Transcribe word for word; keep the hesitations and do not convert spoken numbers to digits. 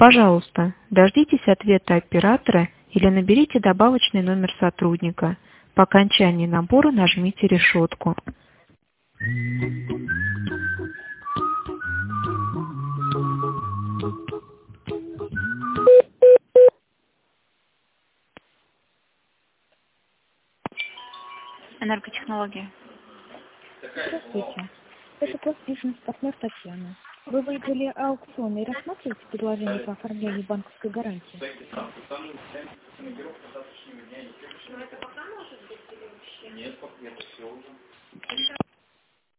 Пожалуйста, дождитесь ответа оператора или наберите добавочный номер сотрудника. По окончании набора нажмите решетку. Энерготехнологии. Здравствуйте. Это постбизнес-партнер Татьяна. Вы выиграли аукцион и рассматриваете предложение по оформлению банковской гарантии? Нет, это все уже.